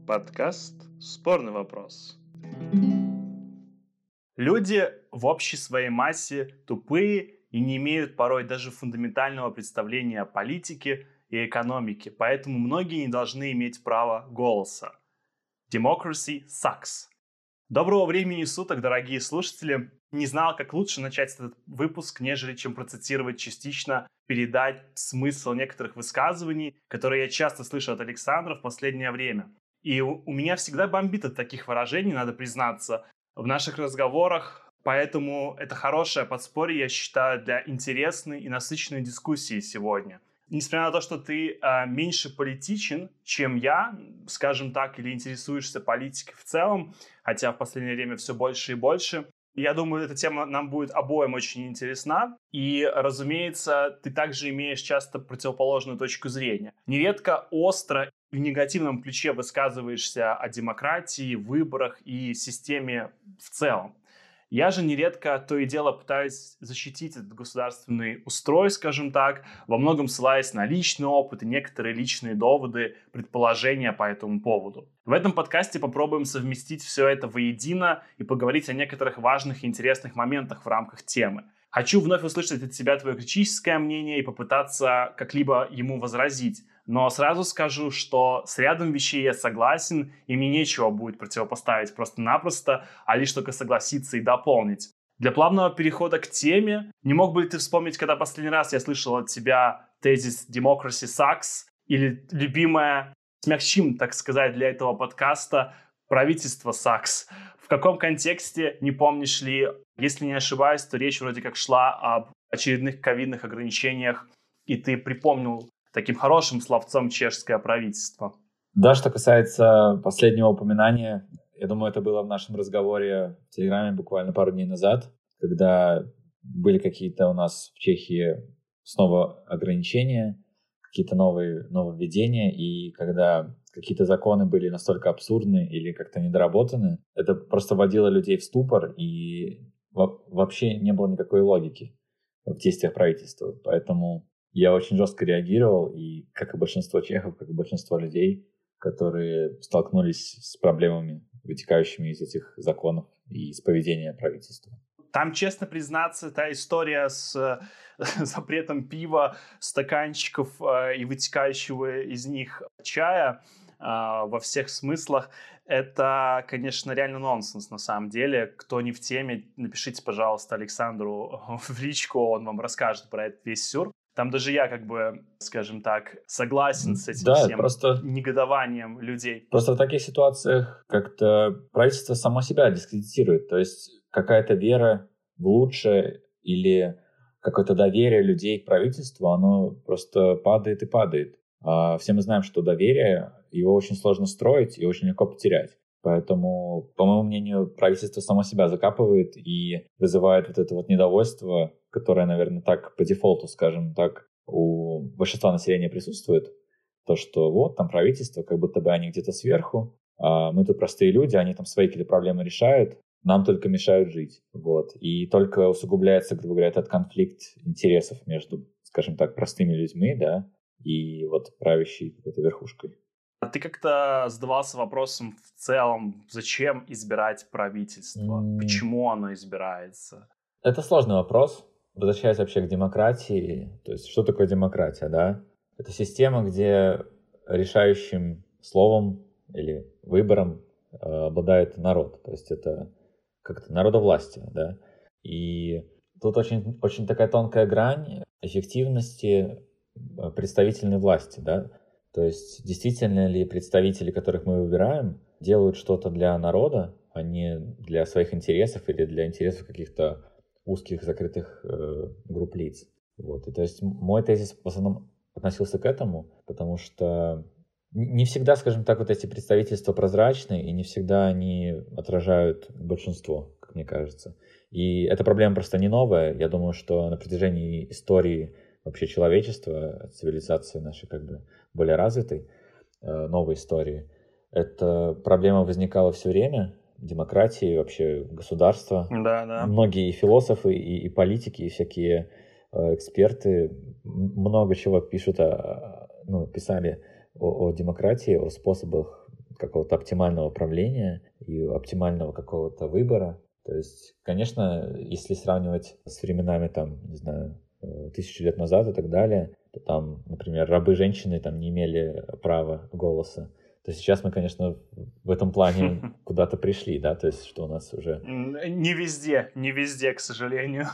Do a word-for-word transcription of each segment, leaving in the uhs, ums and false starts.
Подкаст «Спорный вопрос». Люди в общей своей массе тупые и не имеют порой даже фундаментального представления о политике и экономике, поэтому многие не должны иметь права голоса. Democracy sucks. Доброго времени суток, дорогие слушатели. Не знал, как лучше начать этот выпуск, нежели чем процитировать частично, передать смысл некоторых высказываний, которые я часто слышу от Александра в последнее время. И у, у меня всегда бомбит от таких выражений, надо признаться, в наших разговорах. Поэтому это хорошее подспорье, я считаю, для интересной и насыщенной дискуссии сегодня. Несмотря на то, что ты э, меньше политичен, чем я, скажем так, или интересуешься политикой в целом, хотя в последнее время все больше и больше, я думаю, эта тема нам будет обоим очень интересна. И, разумеется, ты также имеешь часто противоположную точку зрения. Нередко остро и в негативном ключе высказываешься о демократии, выборах и системе в целом. Я же нередко то и дело пытаюсь защитить этот государственный устрой, скажем так, во многом ссылаясь на личный опыт и некоторые личные доводы, предположения по этому поводу. В этом подкасте попробуем совместить все это воедино и поговорить о некоторых важных и интересных моментах в рамках темы. Хочу вновь услышать от тебя твое критическое мнение и попытаться как-либо ему возразить. Но сразу скажу, что с рядом вещей я согласен, и мне нечего будет противопоставить просто-напросто, а лишь только согласиться и дополнить. Для плавного перехода к теме, не мог бы ли ты вспомнить, когда последний раз я слышал от тебя тезис «Democracy sucks» или любимое, смягчим, так сказать, для этого подкаста «Правительство sucks». В каком контексте, не помнишь ли? Если не ошибаюсь, то речь вроде как шла об очередных ковидных ограничениях, и ты припомнил таким хорошим словцом чешское правительство. Да, что касается последнего упоминания, я думаю, это было в нашем разговоре в Телеграме буквально пару дней назад, когда были какие-то у нас в Чехии снова ограничения, какие-то новые нововведения, и когда какие-то законы были настолько абсурдны или как-то недоработаны, это просто вводило людей в ступор, и вообще не было никакой логики в действиях правительства. Поэтому я очень жестко реагировал, и как и большинство чехов, как и большинство людей, которые столкнулись с проблемами, вытекающими из этих законов и из поведения правительства. Там, честно признаться, та история с запретом пива, стаканчиков и вытекающего из них чая во всех смыслах, это, конечно, реально нонсенс на самом деле. Кто не в теме, напишите, пожалуйста, Александру в личку, он вам расскажет про этот весь сюр. Там даже я, как бы, скажем так, согласен с этим да, всем просто, негодованием людей. Просто в таких ситуациях как-то правительство само себя дискредитирует. То есть какая-то вера в лучшее или какое-то доверие людей к правительству, оно просто падает и падает. А все мы знаем, что доверие, его очень сложно строить и очень легко потерять. Поэтому, по моему мнению, правительство само себя закапывает и вызывает вот это вот недовольство, которое, наверное, так по дефолту, скажем так, у большинства населения присутствует. То, что вот там правительство, как будто бы они где-то сверху, а мы тут простые люди, они там свои какие-то проблемы решают, нам только мешают жить. Вот. И только усугубляется, грубо говоря, этот конфликт интересов между, скажем так, простыми людьми, да, и вот правящей какой-то верхушкой. А ты как-то задавался вопросом в целом, зачем избирать правительство? Mm. Почему оно избирается? Это сложный вопрос. Возвращаясь вообще к демократии, то есть что такое демократия, да? Это система, где решающим словом или выбором э, обладает народ. То есть это как-то народовластие, да? И тут очень, очень такая тонкая грань эффективности представительной власти, да? То есть действительно ли представители, которых мы выбираем, делают что-то для народа, а не для своих интересов или для интересов каких-то узких закрытых э, групп лиц. Вот. И то есть мой тезис в основном относился к этому, потому что не всегда, скажем так, вот эти представительства прозрачны, и не всегда они отражают большинство, как мне кажется. И эта проблема просто не новая. Я думаю, что на протяжении истории вообще человечества, цивилизации нашей как бы более развитой, новой истории, эта проблема возникала все время. Демократии, вообще государства. Да, да. Многие и философы, и, и политики, и всякие э, эксперты много чего пишут, о, ну, писали о, о демократии, о способах какого-то оптимального правления и оптимального какого-то выбора. То есть, конечно, если сравнивать с временами, там, не знаю, тысячу лет назад и так далее, то там, например, рабы-женщины там не имели права голоса. То сейчас мы, конечно, в этом плане куда-то пришли, да, то есть что у нас уже... Не везде, не везде, к сожалению.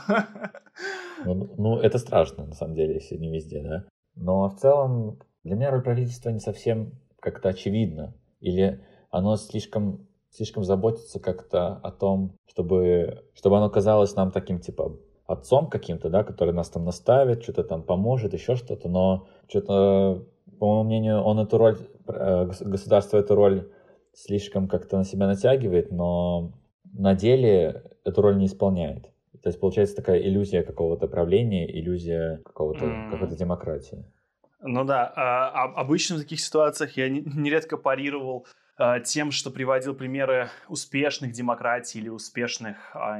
Ну, ну, это страшно, на самом деле, если не везде, да. Но в целом для меня роль правительства не совсем как-то очевидна. Или оно слишком, слишком заботится как-то о том, чтобы, чтобы оно казалось нам таким, типа, отцом каким-то, да, который нас там наставит, что-то там поможет, еще что-то, но что-то, по моему мнению, он эту роль, государство эту роль слишком как-то на себя натягивает, но на деле эту роль не исполняет. То есть получается такая иллюзия какого-то правления, иллюзия какого-то, mm. какой-то демократии. Ну да, а, обычно в таких ситуациях я нередко парировал а, тем, что приводил примеры успешных демократий или успешных а,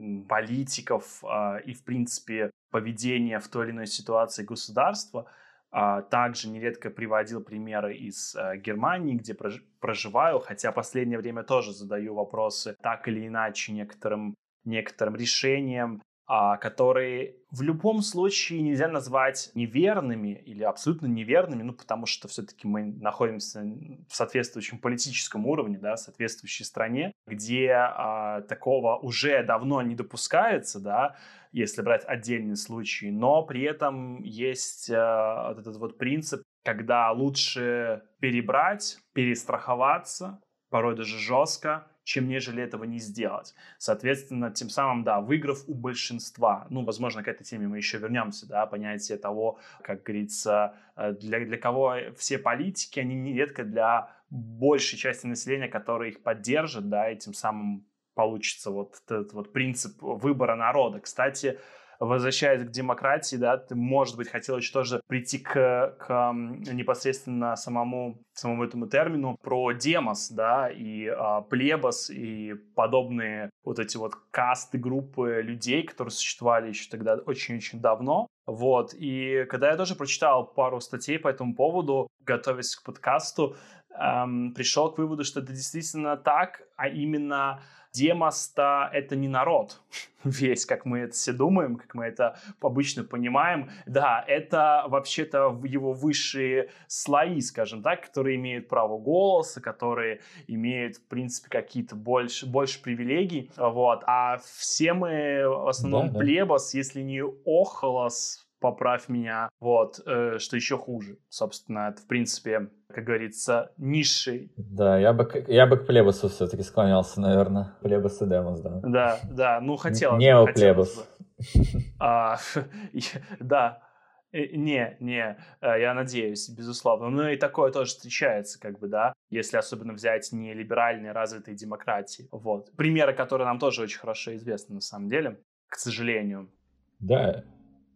политиков а, и, в принципе, поведения в той или иной ситуации государства. А, также нередко приводил примеры из а, Германии, где прож- проживаю, хотя в последнее время тоже задаю вопросы так или иначе некоторым, некоторым решениям, а, которые в любом случае нельзя назвать неверными или абсолютно неверными, ну, потому что все-таки мы находимся в соответствующем политическом уровне, да, в соответствующей стране, где а, такого уже давно не допускается, да, если брать отдельные случаи, но при этом есть а, вот этот вот принцип, когда лучше перебрать, перестраховаться, порой даже жестко, чем нежели этого не сделать. Соответственно, тем самым, да, выиграв у большинства. Ну, возможно, к этой теме мы еще вернемся, да, понятие того, как говорится, для, для кого все политики, они нередко для большей части населения, которые их поддержат, да, и тем самым получится вот этот вот принцип выбора народа. Кстати, возвращаясь к демократии, да, ты, может быть, хотел еще тоже прийти к, к непосредственно самому, самому этому термину про демос, да, и а, плебос, и подобные вот эти вот касты, группы людей, которые существовали еще тогда очень-очень давно. Вот, и когда я тоже прочитал пару статей по этому поводу, готовясь к подкасту, эм, пришел к выводу, что это действительно так, а именно демос-то это не народ весь, как мы это все думаем, как мы это обычно понимаем. Да, это вообще-то его высшие слои, скажем так, которые имеют право голоса, которые имеют, в принципе, какие-то больше, больше привилегий. Вот. А все мы в основном да, да. плебос, если не охолос, поправь меня, вот, э, что еще хуже. Собственно, это, в принципе, как говорится, низший. Да, я бы, я бы к плебосу все-таки склонялся, наверное. Плебос и демос, да. Да, да, ну, хотелось бы. Неоплебос. А, да, не, не, я надеюсь, безусловно. Ну, и такое тоже встречается, как бы, да, если особенно взять не либеральные развитые демократии. Вот. Примеры, которые нам тоже очень хорошо известны, на самом деле, к сожалению. Да,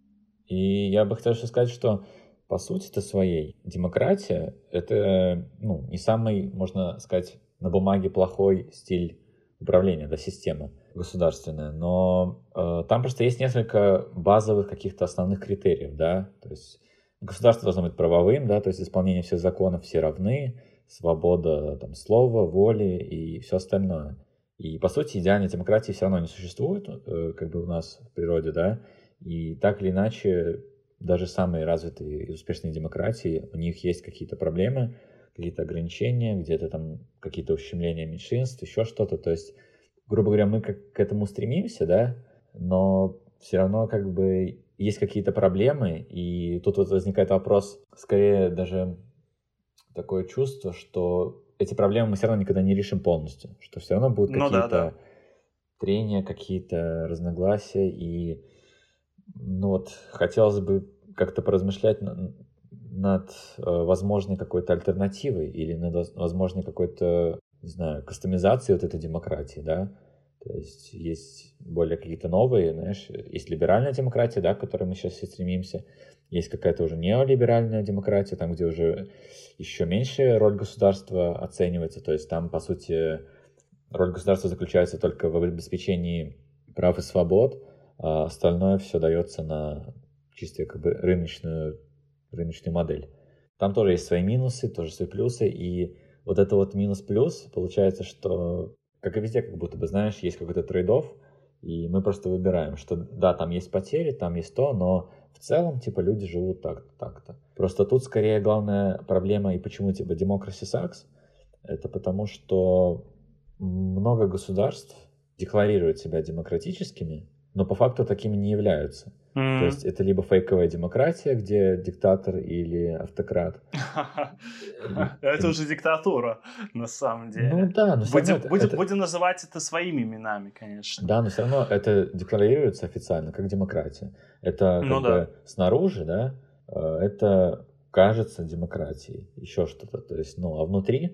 и я бы хотел еще сказать, что по сути-то своей демократия — это, ну, не самый, можно сказать, на бумаге плохой стиль управления, да, система государственная, но э, там просто есть несколько базовых каких-то основных критериев, да, то есть государство должно быть правовым, да, то есть исполнение всех законов, все равны, свобода там слова, воли и все остальное. И по сути идеальной демократии все равно не существует, э, как бы у нас в природе, да, и так или иначе даже самые развитые и успешные демократии, у них есть какие-то проблемы, какие-то ограничения, где-то там какие-то ущемления меньшинств, еще что-то. То есть, грубо говоря, мы как к этому стремимся, да, но все равно как бы есть какие-то проблемы, и тут вот возникает вопрос, скорее даже такое чувство, что эти проблемы мы все равно никогда не решим полностью, что все равно будут какие-то ну, да, да. трения, какие-то разногласия, и ну вот хотелось бы как-то поразмышлять над, над э, возможной какой-то альтернативой или над возможной какой-то, не знаю, кастомизацией вот этой демократии, да. То есть есть более какие-то новые, знаешь, есть либеральная демократия, да, к которой мы сейчас все стремимся, есть какая-то уже неолиберальная демократия, там, где уже еще меньше роль государства оценивается, то есть там, по сути, роль государства заключается только в обеспечении прав и свобод, а остальное все дается на чисто как бы рыночную, рыночную модель. Там тоже есть свои минусы, тоже свои плюсы, и вот это вот минус-плюс, получается, что, как и везде, как будто бы, знаешь, есть какой-то трейд-офф, и мы просто выбираем, что да, там есть потери, там есть то, но в целом, типа, люди живут так-то, так-то. Просто тут скорее главная проблема, и почему, типа, democracy sucks, это потому что много государств декларируют себя демократическими, но по факту такими не являются. Mm-hmm. То есть это либо фейковая демократия, где диктатор или автократ. Это уже диктатура, на самом деле. Ну да, но все равно... Будем называть это своими именами, конечно. Да, но все равно это декларируется официально как демократия. Это как бы снаружи, да, это кажется демократией, еще что-то. То есть, ну, а внутри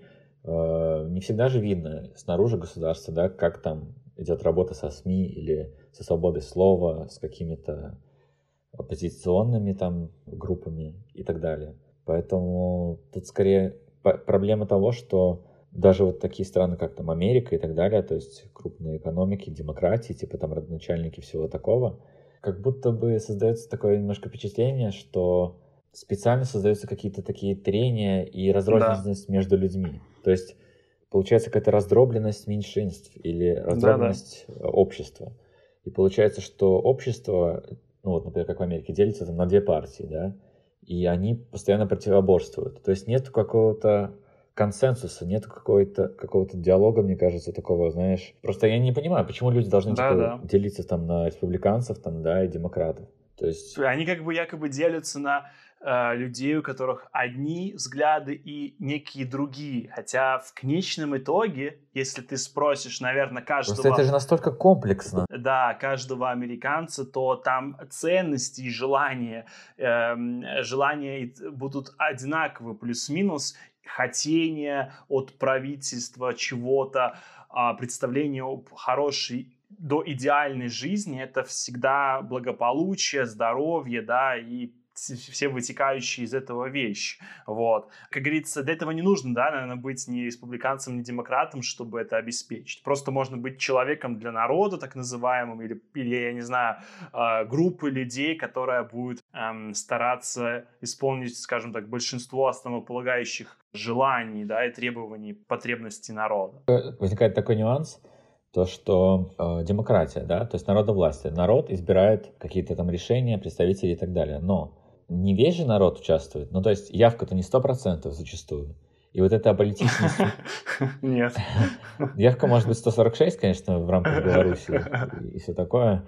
не всегда же видно снаружи государства, да, как там идет работа со СМИ или со свободой слова, с какими-то оппозиционными там группами и так далее. Поэтому тут скорее проблема того, что даже вот такие страны, как там Америка и так далее, то есть крупные экономики, демократии, типа там родоначальники всего такого, как будто бы создается такое немножко впечатление, что специально создаются какие-то такие трения и разрозненность да. между людьми. То есть получается какая-то раздробленность меньшинств или раздробленность да, да. общества. И получается, что общество, ну вот, например, как в Америке, делится там на две партии, да, и они постоянно противоборствуют. То есть нет какого-то консенсуса, нет какого-то, какого-то диалога, мне кажется, такого, знаешь. Просто я не понимаю, почему люди должны да, типа, да. делиться там на республиканцев там, да, и демократов. То есть... Они как бы якобы делятся на э, людей, у которых одни взгляды и некие другие. Хотя в конечном итоге, если ты спросишь, наверное, каждого... Просто это же настолько комплексно. Да, каждого американца, то там ценности и желания, э, желания будут одинаковы, плюс-минус. Хотение от правительства чего-то, э, представление об хорошей до идеальной жизни, это всегда благополучие, здоровье, да, и все вытекающие из этого вещи, вот. Как говорится, для этого не нужно, да, наверное, быть ни республиканцем, ни демократом, чтобы это обеспечить. Просто можно быть человеком для народа, так называемым, или, или я не знаю, группы людей, которая будет эм, стараться исполнить, скажем так, большинство основополагающих желаний, да, и требований, потребностей народа. Возникает такой нюанс, то, что э, демократия, да, то есть народовластие. Народ избирает какие-то там решения, представителей и так далее. Но не весь же народ участвует. Ну, то есть явка-то не сто процентов зачастую. И вот эта аполитичность... Нет. Явка может быть сто сорок шесть, конечно, в рамках Беларуси и все такое.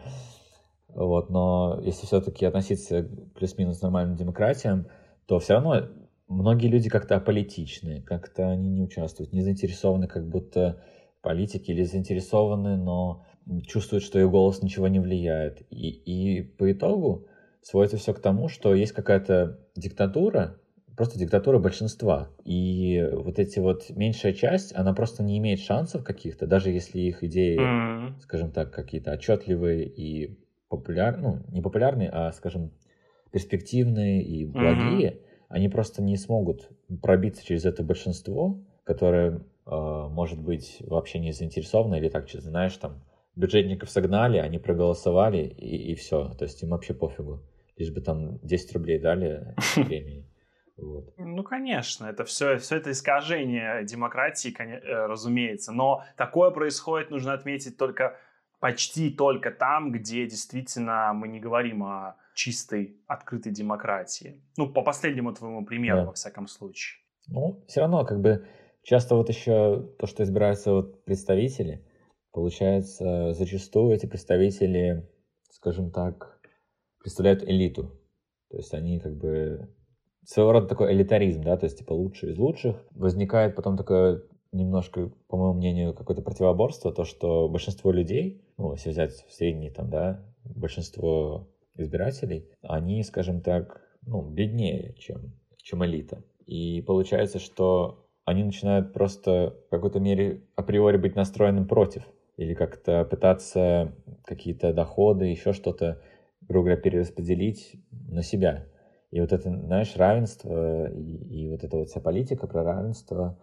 Вот, но если все-таки относиться к плюс-минус нормальным демократиям, то все равно многие люди как-то аполитичны, как-то они не участвуют, не заинтересованы как будто... политики или заинтересованы, но чувствуют, что их голос ничего не влияет. И, и по итогу сводится все к тому, что есть какая-то диктатура, просто диктатура большинства. И вот эти вот меньшая часть, она просто не имеет шансов каких-то, даже если их идеи, mm-hmm. скажем так, какие-то отчетливые и популярные, ну, не популярные, а, скажем, перспективные и благие, mm-hmm. они просто не смогут пробиться через это большинство, которое... может быть, вообще не заинтересованы, или так, знаешь, там, бюджетников согнали, они проголосовали, и, и все. То есть им вообще пофигу. Лишь бы там десять рублей дали премии. Вот. Ну, конечно, это все, все это искажение демократии, разумеется. Но такое происходит, нужно отметить, только почти только там, где действительно мы не говорим о чистой, открытой демократии. Ну, по последнему твоему примеру, да. во всяком случае. Ну, все равно, как бы, часто вот еще то, что избираются вот представители, получается, зачастую эти представители, скажем так, представляют элиту. То есть они как бы своего рода такой элитаризм, да, то есть типа лучшие из лучших. Возникает потом такое немножко, по моему мнению, какое-то противоборство, то, что большинство людей, ну, если взять средний там, да, большинство избирателей, они, скажем так, ну, беднее, чем, чем элита. И получается, что они начинают просто в какой-то мере априори быть настроенным против. Или как-то пытаться какие-то доходы, еще что-то, грубо говоря, перераспределить на себя. И вот это, знаешь, равенство и, и вот эта вот вся политика про равенство,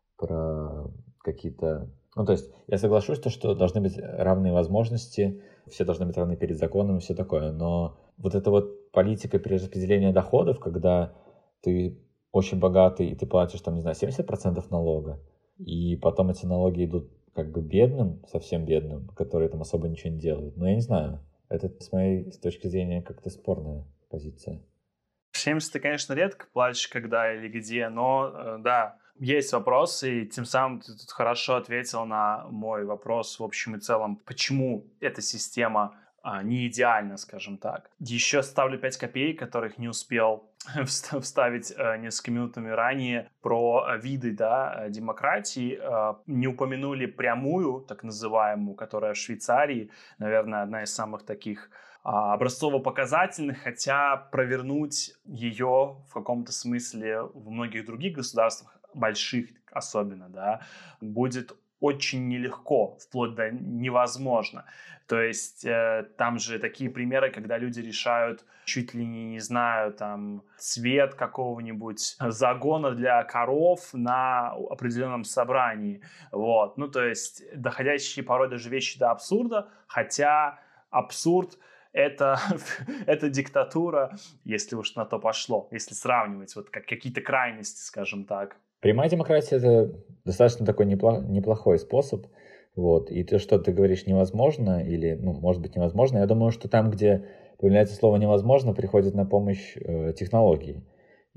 про какие-то... Ну, то есть я соглашусь, то, что должны быть равные возможности, все должны быть равны перед законом и все такое. Но вот эта вот политика перераспределения доходов, когда ты очень богатый, и ты платишь, там, не знаю, семьдесят процентов налога, и потом эти налоги идут как бы бедным, совсем бедным, которые там особо ничего не делают. Но я не знаю, это с моей с точки зрения как-то спорная позиция. семьдесят ты, конечно, редко платишь когда или где, но э, да, есть вопросы, и тем самым ты тут хорошо ответил на мой вопрос в общем и целом, почему эта система а, не идеальна, скажем так. Еще ставлю пять копеек, которых не успел вста- вставить э, несколько минутами ранее, про э, виды, да, э, демократии. Э, не упомянули прямую, так называемую, которая в Швейцарии, наверное, одна из самых таких а, образцово-показательных, хотя провернуть ее в каком-то смысле в многих других государствах, больших особенно, да, будет очень нелегко, вплоть до невозможно. То есть э, там же такие примеры, когда люди решают чуть ли не, не знаю, там, цвет какого-нибудь загона для коров на определенном собрании. Вот. Ну, то есть доходящие порой даже вещи до абсурда, хотя абсурд это, это диктатура, если уж на то пошло, если сравнивать вот как какие-то крайности, скажем так. Прямая демократия — это достаточно такой непло- неплохой способ. Вот. И то, что ты говоришь невозможно, или, ну, может быть, невозможно, я думаю, что там, где появляется слово невозможно, приходит на помощь э, технологии.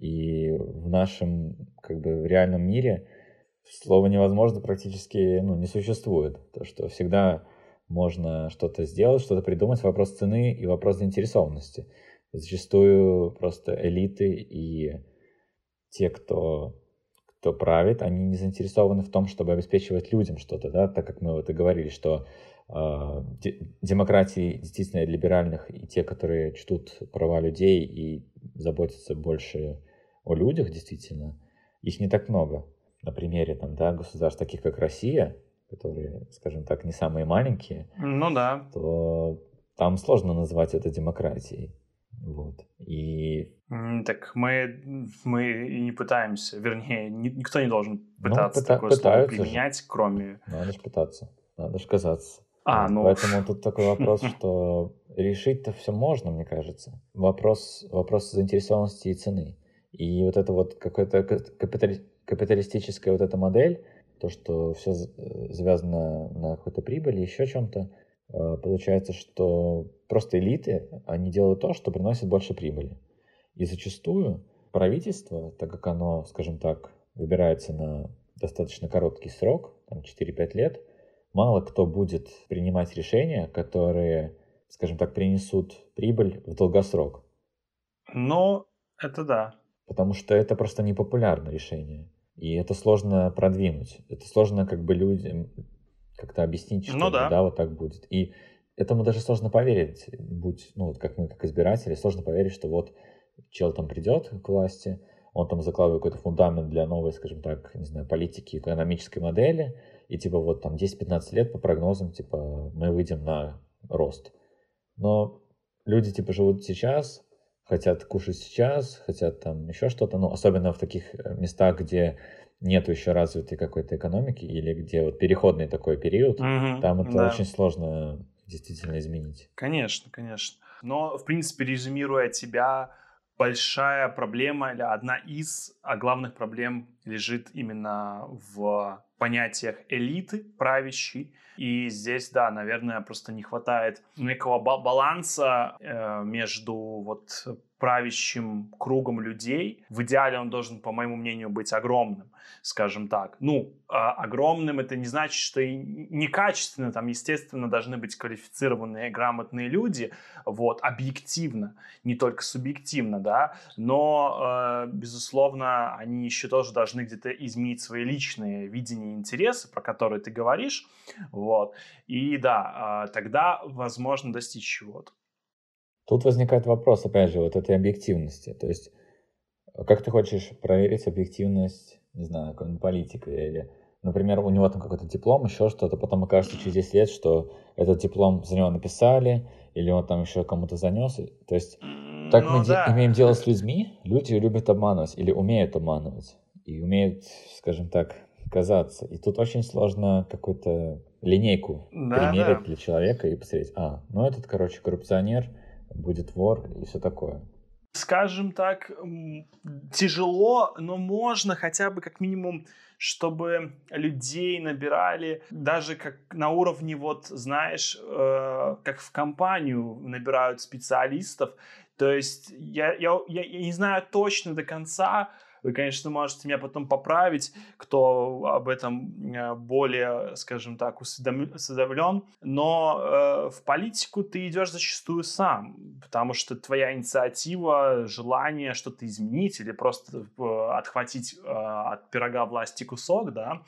И в нашем, как бы, в реальном мире слова невозможно практически, ну, не существует. То, что всегда можно что-то сделать, что-то придумать, вопрос цены и вопрос заинтересованности. Зачастую просто элиты и те, кто кто правит, они не заинтересованы в том, чтобы обеспечивать людям что-то, да, так как мы вот и говорили, что э, де- демократии действительно либеральных и те, которые чтут права людей и заботятся больше о людях, действительно, их не так много. На примере там, да, государств таких, как Россия, которые, скажем так, не самые маленькие, Ну да. то там сложно назвать это демократией. Вот. И М, Так мы, мы и не пытаемся, вернее, ни- никто не должен ну, пытаться пыта- такое слово пытаются же. применять, кроме... Надо же пытаться, надо же казаться. А, Вот. ну... Поэтому тут такой вопрос, что решить-то все можно, мне кажется. Вопрос, вопрос заинтересованности и цены. И вот это вот какая-то капитали- капиталистическая вот эта модель, то, что все завязано на какой-то прибыли, еще чем-то, э, получается, что просто элиты, они делают то, что приносит больше прибыли. И зачастую правительство, так как оно, скажем так, выбирается на достаточно короткий срок, там четыре-пять лет, мало кто будет принимать решения, которые, скажем так, принесут прибыль в долгосрок. Ну, это да. Потому что это просто непопулярное решение. И это сложно продвинуть. Это сложно как бы людям как-то объяснить, Ну что вот, да. да, вот так будет. И этому даже сложно поверить, будь, ну, вот как мы, как избиратели, сложно поверить, что вот чел там придет к власти, он там закладывает какой-то фундамент для новой, скажем так, не знаю, политики, экономической модели, и типа вот там десять-пятнадцать лет по прогнозам, типа мы выйдем на рост. Но люди типа живут сейчас, хотят кушать сейчас, хотят там еще что-то, ну, особенно в таких э, местах, где нету еще развитой какой-то экономики или где вот переходный такой период, Мгм, там это да. очень сложно действительно изменить. Конечно, конечно. Но, в принципе, резюмируя тебя, большая проблема или одна из а, главных проблем лежит именно в понятиях элиты правящей. И здесь, да, наверное, просто не хватает некого ба- баланса э, между вот правящим кругом людей. В идеале он должен, по моему мнению, быть огромным, скажем так. Ну, а, огромным это не значит, что и некачественно, там, естественно, должны быть квалифицированные, грамотные люди, вот, объективно, не только субъективно, да, но, э, безусловно, они еще тоже должны где-то изменить свои личные видения и интересы, про которые ты говоришь, вот, и да, э, тогда возможно достичь чего-то. Тут возникает вопрос, опять же, вот этой объективности. То есть, а как ты хочешь проверить объективность, не знаю, какой-нибудь политика или, например, у него там какой-то диплом, еще что-то, потом окажется через десять лет, что этот диплом за него написали, или он там еще кому-то занес. То есть, так мы Ну де- да, имеем дело с людьми, люди любят обманывать или умеют обманывать, и умеют, скажем так, казаться. И тут очень сложно какую-то линейку да, примерить да. для человека и посмотреть, а, ну этот, короче, коррупционер, будет вор и все такое. Скажем так, тяжело, но можно хотя бы как минимум, чтобы людей набирали даже как на уровне, вот знаешь, э, как в компанию набирают специалистов. То есть я, я, я, я не знаю точно до конца, вы, конечно, можете меня потом поправить, кто об этом э, более, скажем так, осведомлен, но э, в политику ты идешь зачастую сам, потому что твоя инициатива, желание что-то изменить или просто э, отхватить э, от пирога власти кусок, да,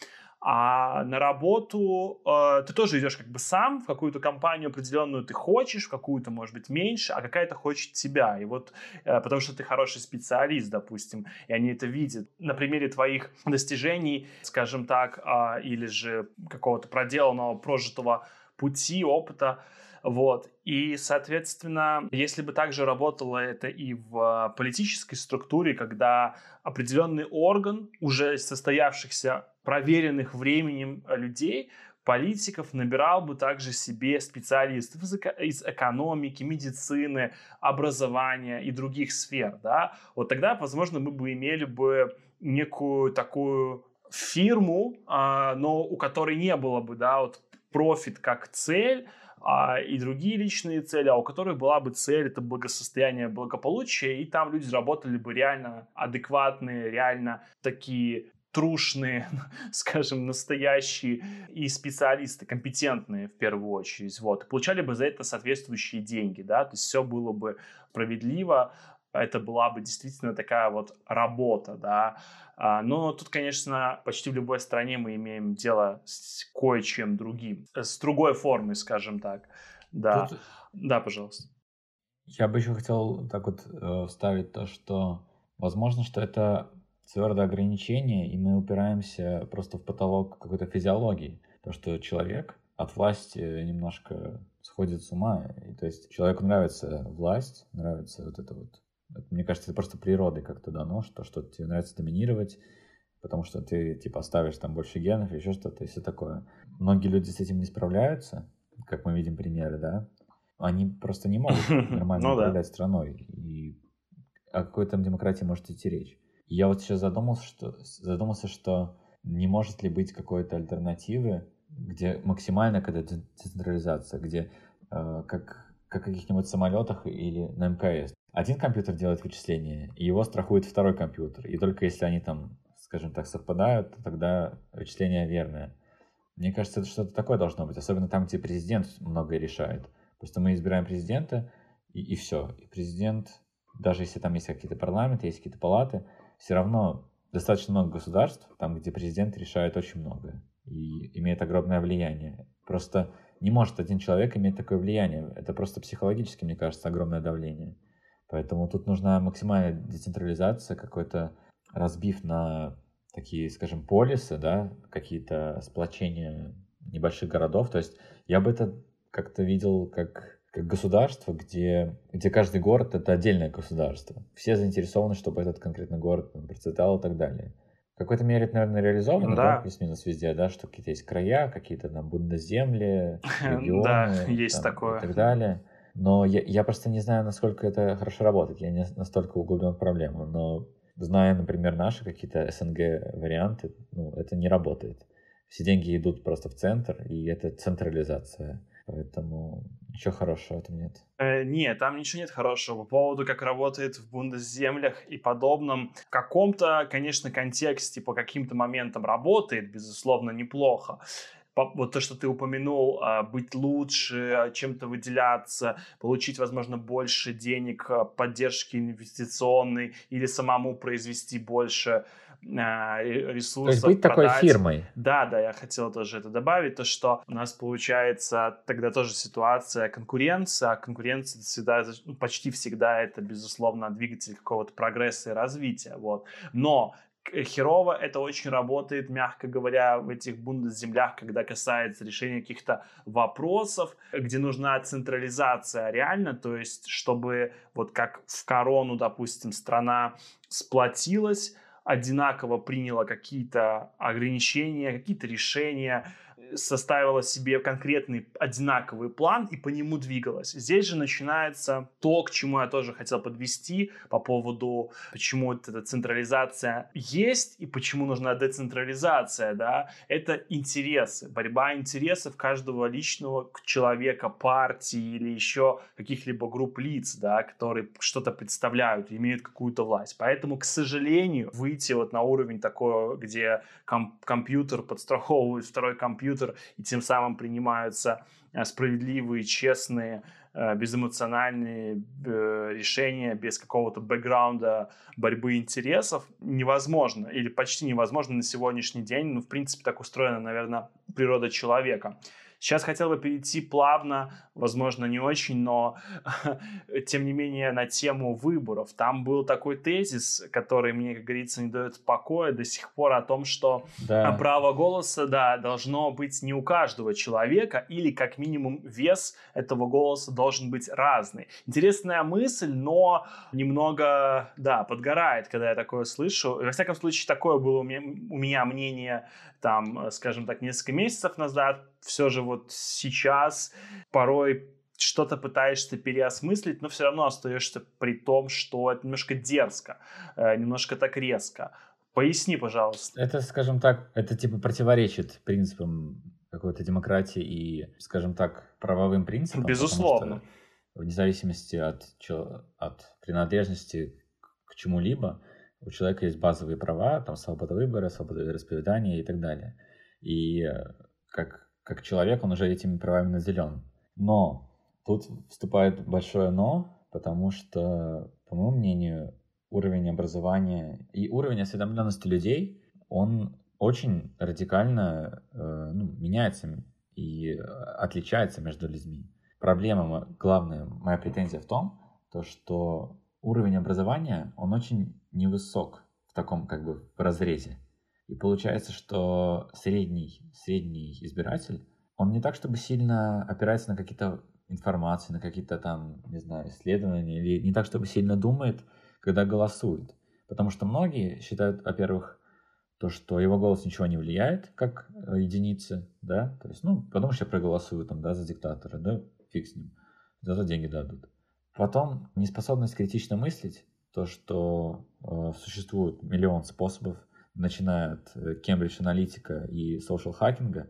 а на работу э, ты тоже идешь как бы сам, в какую-то компанию определенную ты хочешь, в какую-то, может быть, меньше, а какая-то хочет тебя. И вот э, потому что ты хороший специалист, допустим, и они это видят. На примере твоих достижений, скажем так, э, или же какого-то проделанного, прожитого пути, опыта, вот. И, соответственно, если бы также работало это и в политической структуре, когда определенный орган уже состоявшихся, проверенных временем людей, политиков, набирал бы также себе специалистов из, эко- из экономики, медицины, образования и других сфер, да, вот тогда, возможно, мы бы имели бы некую такую фирму, а, но у которой не было бы, да, вот профит как цель, а, и другие личные цели, а у которых была бы цель — это благосостояние, благополучие, и там люди работали бы реально адекватные, реально такие трушные, скажем, настоящие и специалисты, компетентные в первую очередь, вот, и получали бы за это соответствующие деньги, да, то есть все было бы справедливо, это была бы действительно такая вот работа, да. А, но тут, конечно, почти в любой стране мы имеем дело с кое-чем другим, с другой формой, скажем так. Да, Тут да, пожалуйста. я бы еще хотел так вот э, вставить то, что возможно, что это твердое ограничение, и мы упираемся просто в потолок какой-то физиологии. То, что человек от власти немножко сходит с ума. И, то есть человеку нравится власть, нравится вот это вот. Это, мне кажется, это просто природой как-то дано, что, что тебе нравится доминировать, потому что ты типа ставишь там больше генов, еще что-то и все такое. Многие люди с этим не справляются, как мы видим примеры, да. Они просто не могут нормально Ну да. управлять страной. И о какой там демократии может идти речь? И я вот сейчас задумался, что, задумался, что не может ли быть какой-то альтернативы, где максимальная какая-то децентрализация, где э, как, как в каких-нибудь самолетах или на эм ка эс. Один компьютер делает вычисления, и его страхует второй компьютер. И только если они там, скажем так, совпадают, то тогда вычисление верное. Мне кажется, это что-то такое должно быть, особенно там, где президент многое решает. Просто мы избираем президента, и, и все. И президент, даже если там есть какие-то парламенты, есть какие-то палаты, все равно достаточно много государств, там, где президент решает очень многое и имеет огромное влияние. Просто не может один человек иметь такое влияние. Это просто психологически, мне кажется, огромное давление. Поэтому тут нужна максимальная децентрализация, какой-то разбив на такие, скажем, полисы, да, какие-то сплочения небольших городов. То есть я бы это как-то видел как, как государство, где, где каждый город — это отдельное государство. Все заинтересованы, чтобы этот конкретный город там процветал и так далее. В какой-то мере это, наверное, реализовано, да, Да, плюс-минус везде, да, что какие-то есть края, какие-то там бундоземли, да, регионы есть там и такое. так далее. Но я, я просто не знаю, насколько это хорошо работает. Я не настолько углублен в проблему. Но зная, например, наши какие-то эс эн гэ варианты, ну, это не работает. Все деньги идут просто в центр, и это централизация. Поэтому ничего хорошего в этом нет. Э, нет, там ничего нет хорошего по поводу, как работает в бундесземлях и подобном. В каком-то, конечно, контексте по каким-то моментам работает, безусловно, неплохо. По- Вот то, что ты упомянул, а, быть лучше, а, чем-то выделяться, получить, возможно, больше денег, а, поддержки инвестиционной или самому произвести больше а, ре- То есть ресурсов, быть такой продать. фирмой. Да, да, я хотел тоже это добавить, то, что у нас получается тогда тоже ситуация конкуренция, а конкуренция всегда, ну, почти всегда это, безусловно, двигатель какого-то прогресса и развития, вот. Но к- херово это очень работает, мягко говоря, в этих бундесземлях, когда касается решения каких-то вопросов, где нужна централизация реально, то есть чтобы вот как в корону, допустим, страна сплотилась, одинаково приняла какие-то ограничения, какие-то решения, составила себе конкретный одинаковый план и по нему двигалась. Здесь же начинается то, к чему я тоже хотел подвести по поводу, почему вот эта централизация есть и почему нужна децентрализация, да, это интересы, борьба интересов каждого личного человека, партии или еще каких-либо групп лиц, да, которые что-то представляют, имеют какую-то власть. Поэтому, к сожалению, выйти вот на уровень такой, где ком- компьютер подстраховывает второй компьютер, и тем самым принимаются справедливые, честные, безэмоциональные решения без какого-то бэкграунда борьбы интересов невозможно или почти невозможно на сегодняшний день. Ну, в принципе, так устроена, наверное, природа человека. Сейчас хотел бы перейти плавно, возможно, не очень, но тем не менее на тему выборов. Там был такой тезис, который мне, как говорится, не дает покоя до сих пор, о том, что да. право голоса, да, должно быть не у каждого человека, или как минимум вес этого голоса должен быть разный. Интересная мысль, но немного, да, подгорает, когда я такое слышу. Во всяком случае, такое было у меня, у меня мнение, там, скажем так, несколько месяцев назад. Все же вот сейчас порой что-то пытаешься переосмыслить, но все равно остаешься при том, что это немножко дерзко, немножко так резко. Поясни, пожалуйста. Это, скажем так, это типа противоречит принципам какой-то демократии и, скажем так, правовым принципам. Безусловно. Вне зависимости от, от принадлежности к чему-либо, у человека есть базовые права, там свобода выбора, свобода вероисповедания и так далее. И как как человек, он уже этими правами наделен. Но тут вступает большое «но», потому что, по моему мнению, уровень образования и уровень осведомленности людей, он очень радикально э, ну, меняется и отличается между людьми. Проблема, главная моя претензия в том, то, что уровень образования, он очень невысок в таком как бы в разрезе. И получается, что средний, средний избиратель, он не так, чтобы сильно опирается на какие-то информации, на какие-то там, не знаю, исследования, или не так, чтобы сильно думает, когда голосует. Потому что многие считают, во-первых, то, что его голос ничего не влияет, как единицы, да, то есть, ну, потому что я проголосую там, да, за диктатора, да, фиг с ним, зато деньги дадут. Потом неспособность критично мыслить, то, что э, существует миллион способов, начиная от Cambridge Analytica и social хакинга,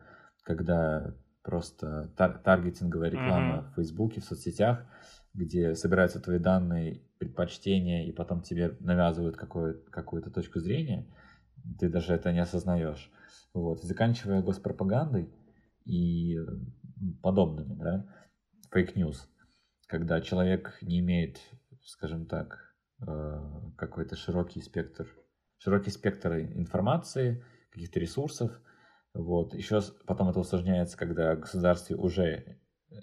когда просто тар- таргетинговая реклама mm-hmm. в Фейсбуке, в соцсетях, где собираются твои данные, предпочтения, и потом тебе навязывают какую- какую-то точку зрения, ты даже это не осознаешь. Вот. Заканчивая госпропагандой и подобными, да, фейк-ньюс, когда человек не имеет, скажем так, какой-то широкий спектр широкий спектр информации, каких-то ресурсов. Вот. Еще потом это усложняется, когда в государстве уже,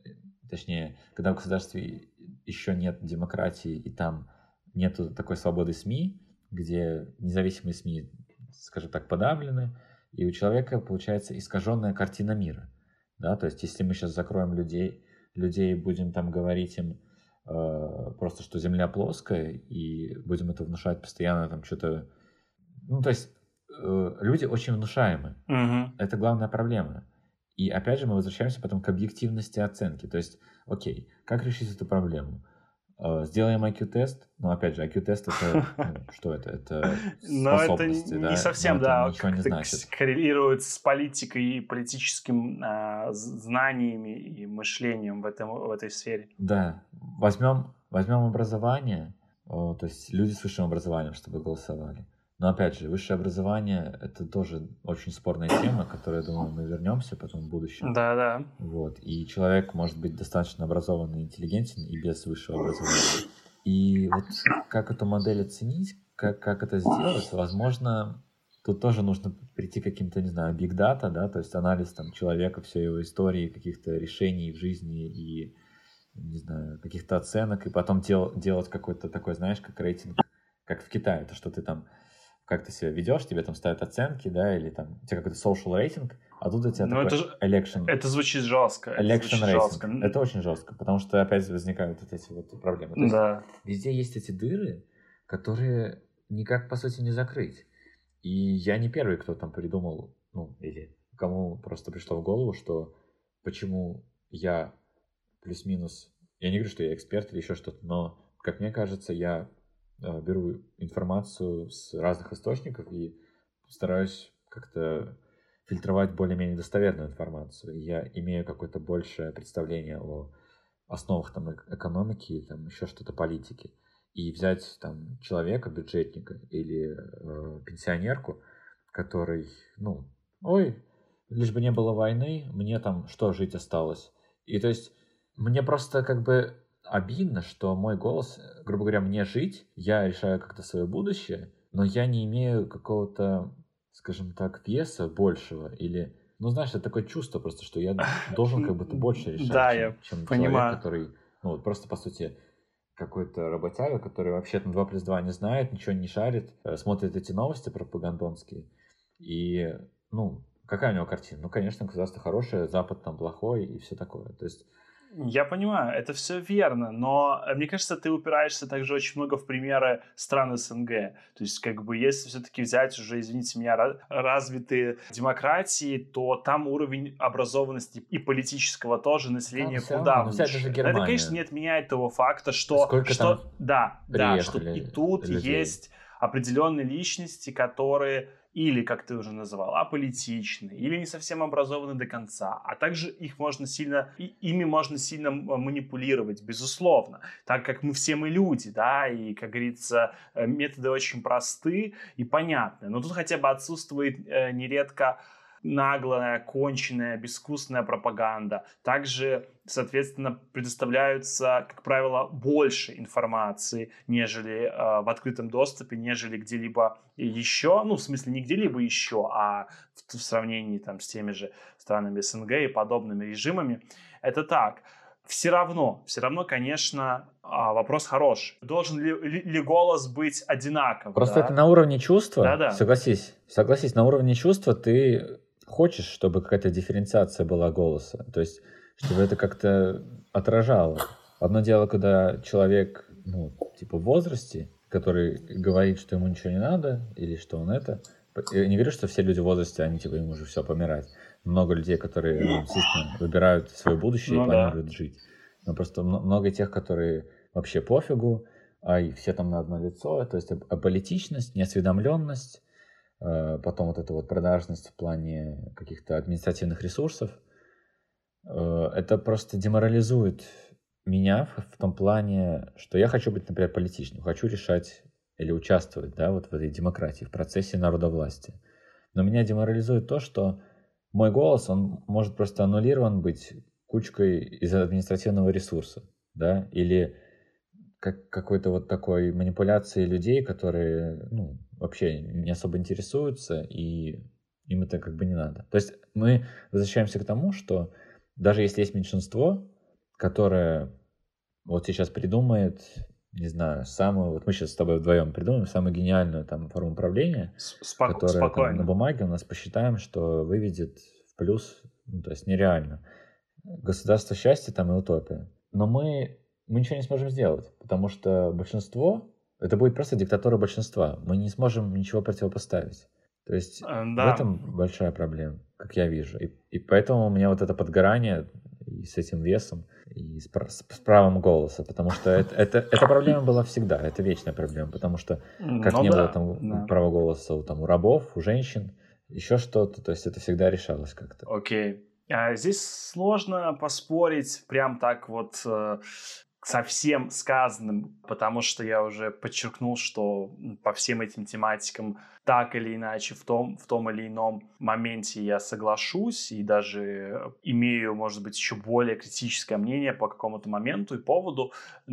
точнее, когда в государстве еще нет демократии, и там нет такой свободы СМИ, где независимые СМИ, скажем так, подавлены, и у человека получается искаженная картина мира. Да? То есть, если мы сейчас закроем людей, людей будем там говорить им э, просто, что Земля плоская, и будем это внушать постоянно, там что-то. Ну, то есть э, люди очень внушаемы. Uh-huh. Это главная проблема. И опять же мы возвращаемся потом к объективности оценки. То есть, окей, как решить эту проблему? Э, сделаем ай кью-тест. Но опять же, ай кью-тест это, ну, что это? Это способности, Но это да? не совсем, это да, ничего не значит. Коррелирует с политикой и политическим э, знаниями и мышлением в, этом, в этой сфере. Да. Возьмем, возьмем образование, э, то есть люди с высшим образованием, чтобы голосовали. Но опять же, высшее образование — это тоже очень спорная тема, к которой, я думаю, мы вернемся потом в будущем. Да, да. Вот. И человек может быть достаточно образованный и интеллигентен и без высшего образования. И вот как эту модель оценить, как, как это сделать, возможно, тут тоже нужно прийти к каким-то, не знаю, big data, да, то есть анализ там человека, всей его истории, каких-то решений в жизни и, не знаю, каких-то оценок, и потом дел, делать какой-то такой, знаешь, как рейтинг, как в Китае, то, что ты там как ты себя ведешь, тебе там ставят оценки, да, или там у тебя какой-то social рейтинг, а тут у тебя Но такой это, election. Это звучит жестко. Election это звучит жестко. Это очень жестко, потому что опять возникают вот эти вот проблемы. То да. есть везде есть эти дыры, которые никак, по сути, не закрыть. И я не первый, кто там придумал, ну, или кому просто пришло в голову, что почему я плюс-минус, я не говорю, что я эксперт или еще что-то, но, как мне кажется, я э, беру информацию с разных источников и стараюсь как-то фильтровать более-менее достоверную информацию. И я имею какое-то большее представление о основах там экономики, там еще что-то политики. И взять там человека, бюджетника или э, пенсионерку, который, ну, ой, лишь бы не было войны, мне там что жить осталось. И то есть мне просто как бы обидно, что мой голос, грубо говоря, мне жить, я решаю как-то свое будущее, но я не имею какого-то, скажем так, веса большего или... Ну, знаешь, это такое чувство просто, что я должен как будто больше решать, Да, чем, я чем человек, понимаю. который, ну, вот просто, по сути, какой-то работяга, который вообще там два плюс два не знает, ничего не шарит, э, смотрит эти новости пропагандонские. И, ну, какая у него картина? Ну, конечно, государство хорошее, Запад там плохой и все такое. То есть... Я понимаю, это все верно, но э, мне кажется, ты упираешься также очень много в примеры стран СНГ. То есть, как бы, если все-таки взять уже, извините меня, ра- развитые демократии, то там уровень образованности и политического тоже Да, но населения все куда равно, ну, взять даже выше. Но это, конечно, не Германию. отменяет того факта, что, Сколько там что да, да, что и приехали тут людей. есть определенные личности, которые или, как ты уже называл, аполитичны, или не совсем образованы до конца, а также их можно сильно, и, ими можно сильно манипулировать, безусловно, так как мы все мы люди, да, и, как говорится, методы очень просты и понятны, но тут хотя бы отсутствует э, нередко наглая, конченная, безвкусная пропаганда. Также, соответственно, предоставляются, как правило, больше информации, нежели э, в открытом доступе, нежели где-либо еще. Ну, в смысле, не где-либо еще, а в, в сравнении там, с теми же странами СНГ и подобными режимами. Это так. Все равно, все равно, конечно, вопрос хороший. Должен ли, ли, ли голос быть одинаков? Просто да? это на уровне чувства, Да-да. согласись, согласись, на уровне чувства ты хочешь, чтобы какая-то дифференциация была голоса, то есть чтобы это как-то отражало. Одно дело, когда человек, ну, типа в возрасте, который говорит, что ему ничего не надо, или что он это... Я не говорю, что все люди в возрасте, они типа им уже все помирать. Много людей, которые, ну, естественно, выбирают свое будущее Ну и да. планируют жить. Но просто много тех, которые вообще пофигу, а и все там на одно лицо, то есть аполитичность, неосведомленность, потом вот эта вот продажность в плане каких-то административных ресурсов, это просто деморализует меня в том плане, что я хочу быть, например, политичным, хочу решать или участвовать, да, вот в этой демократии, в процессе народовластия. Но меня деморализует то, что мой голос, он может просто аннулирован быть кучкой из административного ресурса, да, или как какой-то вот такой манипуляции людей, которые, ну, вообще не особо интересуются, и им это как бы не надо. То есть мы возвращаемся к тому, что даже если есть меньшинство, которое вот сейчас придумает, не знаю, самую, вот мы сейчас с тобой вдвоем придумаем самую гениальную там форму управления, Споко- которая там, на спокойно. бумаге у нас посчитаем, что выведет в плюс, ну, то есть нереально. Государство счастья там и утопия. Но мы, мы ничего не сможем сделать, потому что большинство, это будет просто диктатура большинства. Мы не сможем ничего противопоставить. То есть Э, в Да. этом большая проблема, как я вижу. И, и поэтому у меня вот это подгорание и с этим весом, и с, пр- с правом голоса, потому что это, это, эта проблема была всегда, это вечная проблема, потому что как Ну не да, было там да. права голоса у, там, у рабов, у женщин, еще что-то, то есть это всегда решалось как-то. Окей. А здесь сложно поспорить прям так вот э, со всем сказанным, потому что я уже подчеркнул, что по всем этим тематикам так или иначе в том, в том или ином моменте я соглашусь и даже имею, может быть, еще более критическое мнение по какому-то моменту и поводу.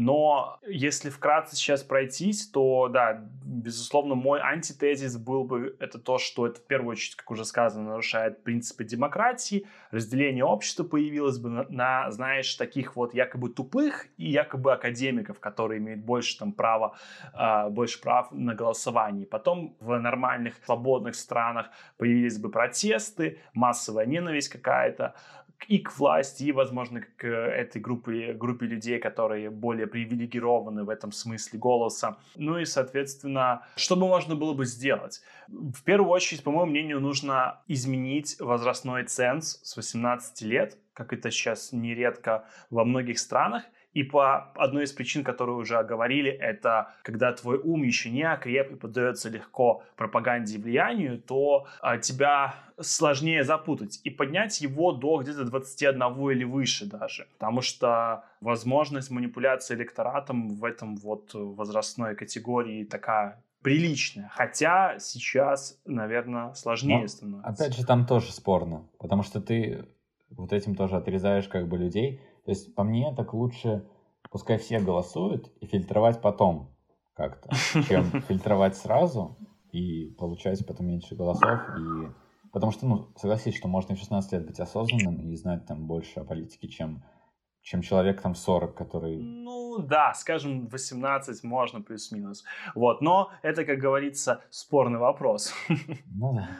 Но если вкратце сейчас пройтись, то, да, безусловно, мой антитезис был бы это то, что это в первую очередь, как уже сказано, нарушает принципы демократии, разделение общества появилось бы на, на, знаешь, таких вот якобы тупых и якобы академиков, которые имеют больше там права, э, больше прав на голосование. Потом в нормальных, свободных странах появились бы протесты, массовая ненависть какая-то и к власти, и, возможно, к этой группе, группе людей, которые более привилегированы в этом смысле голоса. Ну и, соответственно, что бы можно было бы сделать? В первую очередь, по моему мнению, нужно изменить возрастной ценз с восемнадцати лет, как это сейчас нередко во многих странах. И по одной из причин, которую уже оговорили, это когда твой ум еще не окреп и поддается легко пропаганде и влиянию, то а, тебя сложнее запутать и поднять его до где-то двадцати одного или выше даже. Потому что возможность манипуляции электоратом в этом вот возрастной категории такая приличная. Хотя сейчас, наверное, сложнее Но, становится. опять же, там тоже спорно, потому что ты вот этим тоже отрезаешь как бы людей. То есть, по мне, так лучше, пускай все голосуют, и фильтровать потом как-то, чем фильтровать сразу и получать потом меньше голосов. И... Потому что, ну, согласись, что можно в шестнадцать лет быть осознанным и знать там больше о политике, чем, чем человек там в сорок, который... Ну, да, скажем, восемнадцать можно плюс-минус. Вот, но это, как говорится, спорный вопрос. Ну да.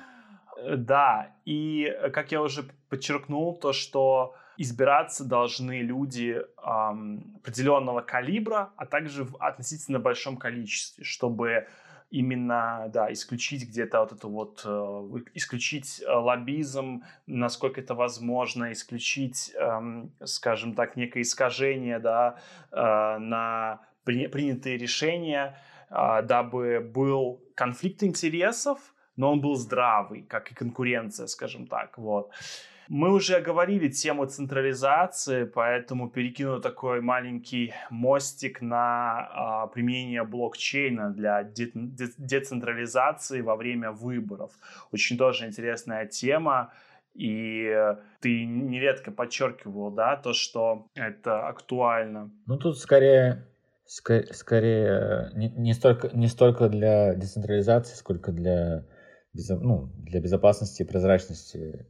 Да, и как я уже подчеркнул, то, что избираться должны люди эм, определенного калибра, а также в относительно большом количестве, чтобы именно, да, исключить где-то вот это вот, э, исключить лоббизм, насколько это возможно, исключить, эм, скажем так, некое искажение, да, э, на при, принятые решения, э, дабы был конфликт интересов, но он был здравый, как и конкуренция, скажем так, вот. Мы уже говорили тему централизации, поэтому перекину такой маленький мостик на а, применение блокчейна для де- де- децентрализации во время выборов. Очень тоже интересная тема, и ты нередко подчеркивал, да, то, что это актуально. Ну, тут скорее, ска- скорее не, не, столько, не столько для децентрализации, сколько для, безо- ну, для безопасности и прозрачности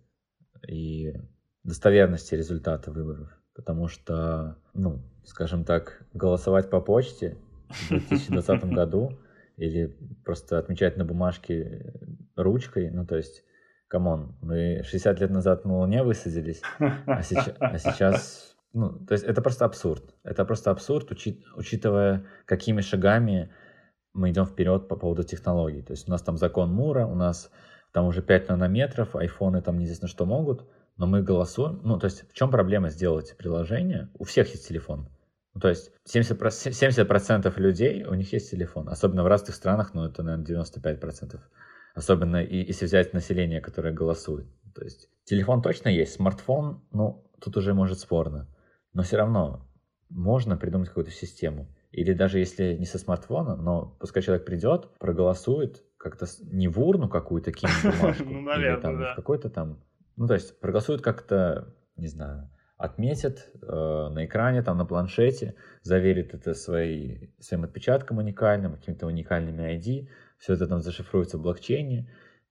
и достоверности результата выборов. Потому что, ну, скажем так, голосовать по почте в две тысячи двадцатом году или просто отмечать на бумажке ручкой, ну, то есть, камон, мы шестьдесят лет назад на Луне высадились, а сейчас, а сейчас ну, то есть это просто абсурд. Это просто абсурд, учит, учитывая, какими шагами мы идем вперед по поводу технологий. То есть у нас там закон Мура, у нас там уже пять нанометров, айфоны там неизвестно что могут, но мы голосуем. Ну, то есть в чем проблема сделать приложение? У всех есть телефон. Ну, то есть семьдесят процентов людей, у них есть телефон. Особенно в разных странах, ну, это, наверное, девяносто пять процентов. Особенно и, если взять население, которое голосует. То есть телефон точно есть, смартфон, ну, тут уже может спорно. Но все равно можно придумать какую-то систему. Или даже если не со смартфона, но пускай человек придет, проголосует, как-то не в урну какую-то кинет бумажку, Ну, или наверное, там да. в какой-то там... Ну, то есть проголосует как-то, не знаю, отметит э, на экране, там на планшете, заверит это своей, своим отпечатком уникальным, какими-то уникальными ай ди, все это там зашифруется в блокчейне,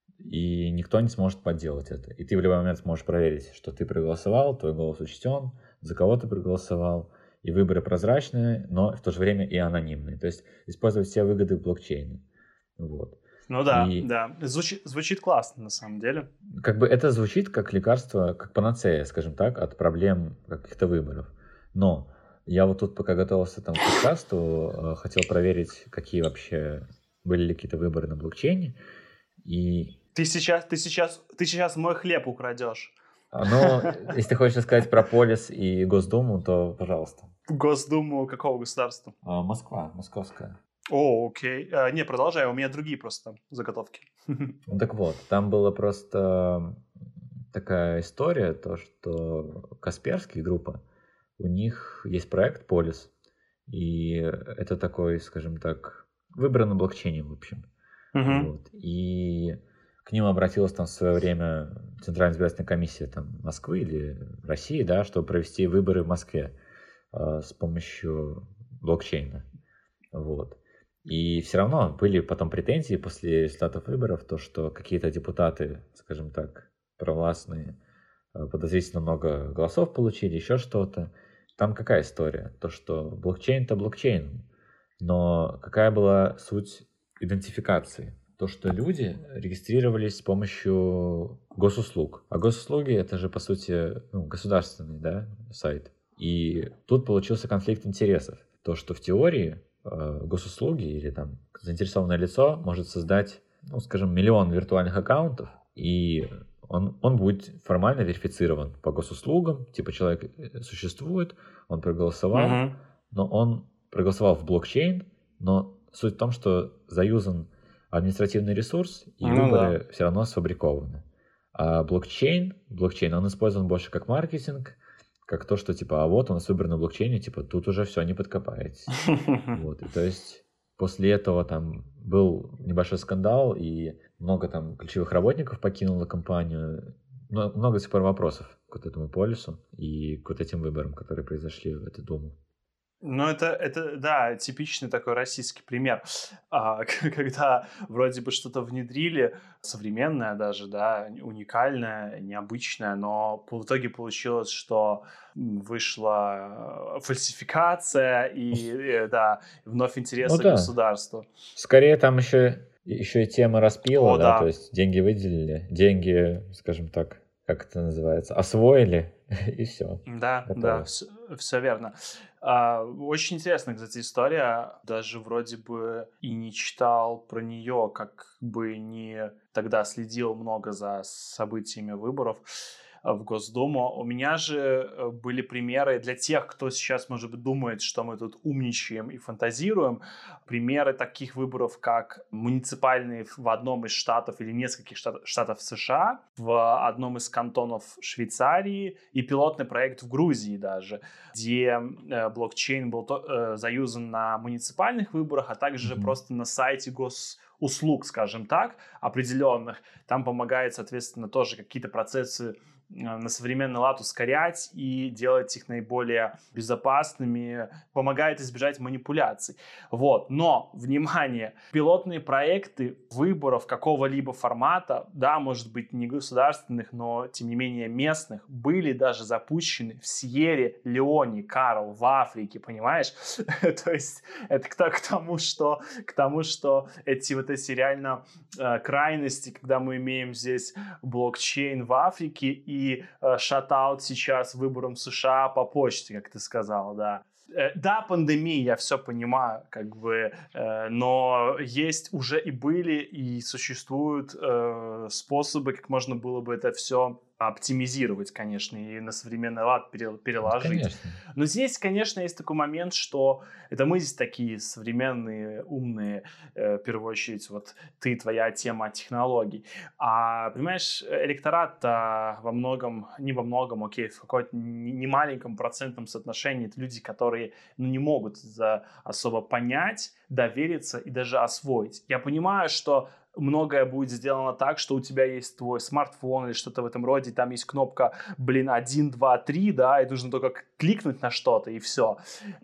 и никто не сможет подделать это. И ты в любой момент сможешь проверить, что ты проголосовал, твой голос учтен, за кого ты проголосовал, и выборы прозрачные, но в то же время и анонимные. То есть использовать все выгоды блокчейна. Вот. Ну да, и да. Звучит, звучит классно на самом деле. Как бы это звучит как лекарство, как панацея, скажем так, от проблем каких-то выборов. Но я вот тут, пока готовился там, к подкасту, хотел проверить, какие вообще были ли какие-то выборы на блокчейне. И... Ты сейчас, ты сейчас, ты сейчас мой хлеб украдешь. Но если ты хочешь сказать про Полис и Госдуму, то пожалуйста. Госдуму какого государства? А, Москва, московская. О, окей. А, не, продолжай, у меня другие просто заготовки. Ну так вот, там была просто такая история, то что Касперский группа, у них есть проект Полис, и это такой, скажем так, выбор на блокчейне, в общем. Uh-huh. Вот. И к ним обратилась там в свое время Центральная избирательная комиссия там, Москвы или России, да, чтобы провести выборы в Москве э, с помощью блокчейна. Вот. И все равно были потом претензии после результатов выборов, то, что какие-то депутаты, скажем так, провластные, подозрительно много голосов получили, еще что-то. Там какая история? То, что блокчейн-то блокчейн, но какая была суть идентификации? то, что люди регистрировались с помощью госуслуг. А госуслуги — это же, по сути, ну, государственный, да, сайт. И тут получился конфликт интересов. То, что в теории э, госуслуги или там заинтересованное лицо может создать, ну, скажем, миллион виртуальных аккаунтов, и он, он будет формально верифицирован по госуслугам. Типа человек существует, он проголосовал, Мгм. но он проголосовал в блокчейн, но суть в том, что заюзан административный ресурс, и Ну выборы да. все равно сфабрикованы. А блокчейн, блокчейн, он использован больше как маркетинг, как то, что типа, а вот у нас выбор на блокчейне, типа, тут уже все, не подкопаетесь. Вот, и то есть после этого там был небольшой скандал, и много там ключевых работников покинуло компанию. Но много до сих пор вопросов к вот этому полюсу и к вот этим выборам, которые произошли в эту Думу. Ну, это, это, да, типичный такой российский пример, а, к- когда вроде бы что-то внедрили, современное даже, да, уникальное, необычное, но в итоге получилось, что м, вышла э, фальсификация и, э, да, вновь Ну интересы да, государству. скорее там еще, еще и тема распила, О, да, то да, есть деньги выделили, деньги, скажем так, как это называется, освоили, и все, да, да, готово. все верно. А, очень интересная, кстати, история. Даже вроде бы и не читал про нее, как бы не тогда следил много за событиями выборов а, в Госдуму. У меня же э, были примеры для тех, кто сейчас, может быть, думает, что мы тут умничаем и фантазируем. Примеры таких выборов, как муниципальные в одном из штатов или нескольких штат- штатов США, в одном из кантонов Швейцарии и пилотный проект в Грузии даже, где э, блокчейн был то, э, заюзан на муниципальных выборах, а также Мгм. просто на сайте госуслуг, скажем так, определенных. Там помогает, соответственно, тоже какие-то процессы э, на современный лад ускорять и делать их наиболее безопасными, помогает избежать манипуляций. Вот. Но, внимание, пилотные проекты выборов какого-либо формата, да, может быть, не государственных, но, тем не менее, местных, были даже запущены в Сьерре-Леоне, Карл, в Африке, понимаешь? То есть это к, к тому, что, к тому, что эти вот эти реально э, крайности, когда мы имеем здесь блокчейн в Африке и э, шатаут сейчас выбором США по почте, как ты сказал, да. Э, Да, пандемия, я все понимаю, как бы, э, но есть уже и были, и существуют э, способы, как можно было бы это все оптимизировать, конечно, и на современный лад пере- Ну, переложить. конечно. Но здесь, конечно, есть такой момент, что это мы здесь такие современные, умные, э, в первую очередь, вот ты, твоя тема технологий. А, понимаешь, электорат во многом, не во многом, окей, в какой-то немаленьком процентном соотношении это люди, которые ну, не могут за особо понять, довериться и даже освоить. Я понимаю, что многое будет сделано так, что у тебя есть твой смартфон или что-то в этом роде, там есть кнопка, блин, один, два, три, да, и нужно только кликнуть на что-то, и все.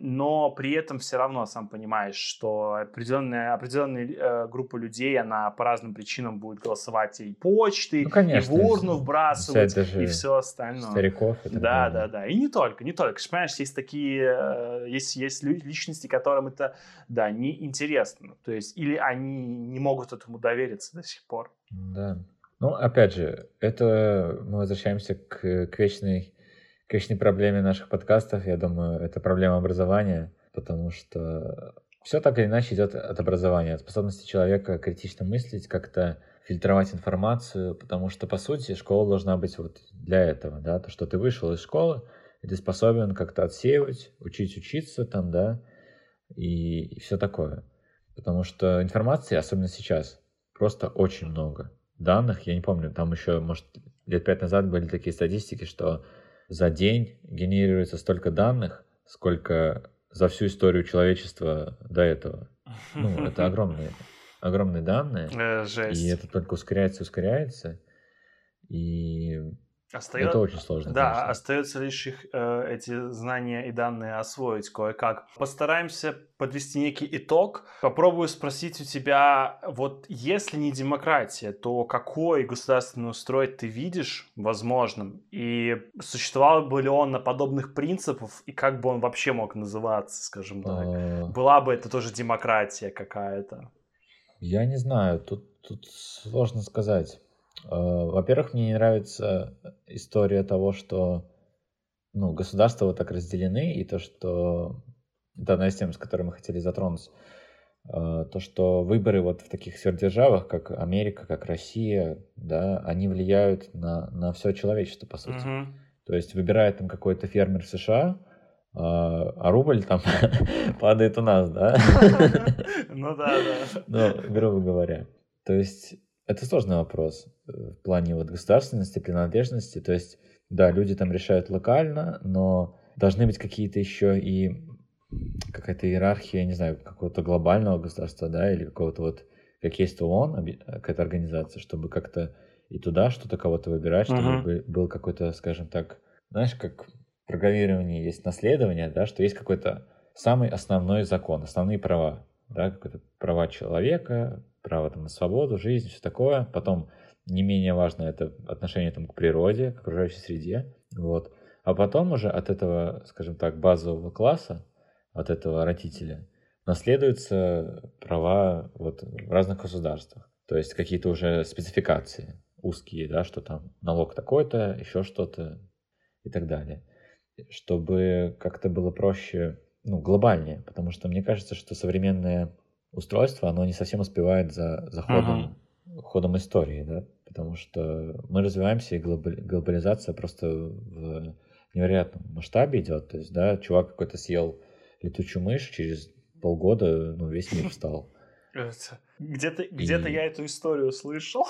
Но при этом все равно, сам понимаешь, что определенная, определенная э, группа людей, она по разным причинам будет голосовать и почтой, Ну, и в конечно, урну взять вбрасывать, и даже все остальное. стариков и так Да, да, далее. да. И не только, не только. Понимаешь, есть такие, э, есть, есть лю- личности, которым это, да, неинтересно. То есть, или они не могут этому довериться до сих пор. Да. Ну, опять же, это мы возвращаемся к, к вечной, к вечной проблеме наших подкастов. Я думаю, это проблема образования, потому что все так или иначе идет от образования, от способности человека критично мыслить, как-то фильтровать информацию, потому что, по сути, школа должна быть вот для этого, да, то, что ты вышел из школы, и ты способен как-то отсеивать, учить учиться там, да, и, и все такое. Потому что информации, особенно сейчас, просто очень много данных. Я не помню, там еще, может, лет пять назад были такие статистики, что за день генерируется столько данных, сколько за всю историю человечества до этого. Ну, это огромные, огромные данные, Э, и Жесть. это только ускоряется и ускоряется. И это Остается, очень сложно, да, конечно. остается лишь их, э, эти знания и данные освоить кое-как. Постараемся подвести некий итог. Попробую спросить у тебя, вот если не демократия, то какой государственный устрой ты видишь возможным? И существовал бы ли он на подобных принципах, и как бы он вообще мог называться, скажем так? А, Была бы это тоже демократия какая-то? Я не знаю, тут, тут сложно сказать. Э, Во-первых, мне не нравится история того, что ну, государства вот так разделены, и то, что... Это одна из тем, с которой мы хотели затронуть. Э, То, что выборы вот в таких сверхдержавах, как Америка, как Россия, да, они влияют на, на все человечество, по сути. Мгм. То есть выбирает там какой-то фермер в США, а а рубль там падает у нас, да? Ну да, да. Ну, грубо говоря. То есть это сложный вопрос э, в плане вот государственности, принадлежности. То есть, да, люди там решают локально, но должны быть какие-то еще и какая-то иерархия, я не знаю, какого-то глобального государства, да, или какого-то вот, как есть ООН, оби- какая-то организация, чтобы как-то и туда что-то кого-то выбирать, чтобы Мгм. бы- был какой-то, скажем так, знаешь, как в программировании есть наследование, да, что есть какой-то самый основной закон, основные права, да, какое-то права человека, право там на свободу, жизнь, все такое. Потом не менее важно это отношение там к природе, к окружающей среде, вот. А потом уже от этого, скажем так, базового класса, от этого родителя, наследуются права вот в разных государствах. То есть какие-то уже спецификации узкие, да, что там налог такой-то, еще что-то и так далее. Чтобы как-то было проще, ну, глобальнее, потому что мне кажется, что современное устройство, оно не совсем успевает за, за Мгм. ходом, ходом истории, да, потому что мы развиваемся, и глоба- глобализация просто в невероятном масштабе идет, то есть, да, чувак какой-то съел летучую мышь, через полгода, ну, весь мир встал. Это- Где-то где-то я И, эту историю слышал.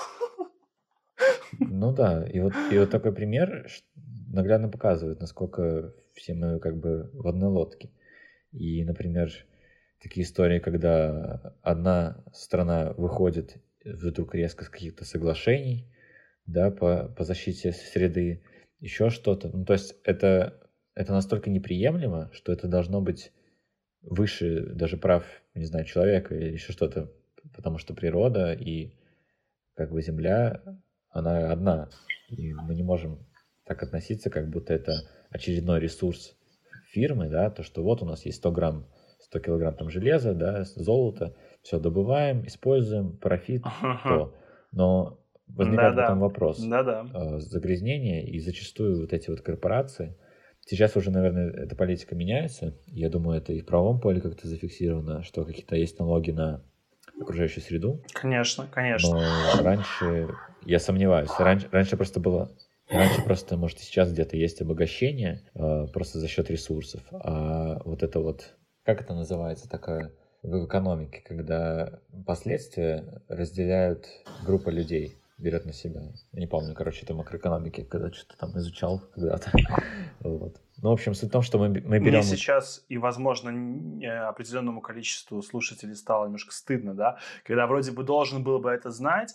ну да, и вот, и вот такой пример ш- наглядно показывает, насколько все мы как бы в одной лодке. И, например, такие истории, когда одна страна выходит вдруг резко с каких-то соглашений, да, по, по защите среды, еще что-то. Ну, то есть это, это настолько неприемлемо, что это должно быть выше даже прав, не знаю, человека или еще что-то, потому что природа и как бы Земля, она одна, и мы не можем так относиться, как будто это очередной ресурс фирмы, да, то, что вот у нас есть сто грамм, сто килограмм там железа, да, золота, все добываем, используем, профит, Ага. то. Но возникает потом Да-да. вопрос Да-да. э, загрязнения, и зачастую вот эти вот корпорации, сейчас уже, наверное, эта политика меняется, я думаю, это и в правом поле как-то зафиксировано, что какие-то есть налоги на окружающую среду, Конечно, конечно. но раньше, я сомневаюсь, раньше, раньше просто было, раньше просто, может, и сейчас где-то есть обогащение э, просто за счет ресурсов, а вот это вот, как это называется, такая в экономике, когда последствия разделяют группа людей, берет на себя. Я не помню, короче, это макроэкономики, когда что-то там изучал когда-то. Вот. Ну, в общем, суть в том, что мы, мы Мне берем... сейчас и, возможно, н- э, определенному количеству слушателей стало немножко стыдно, да, когда вроде бы должен был бы это знать,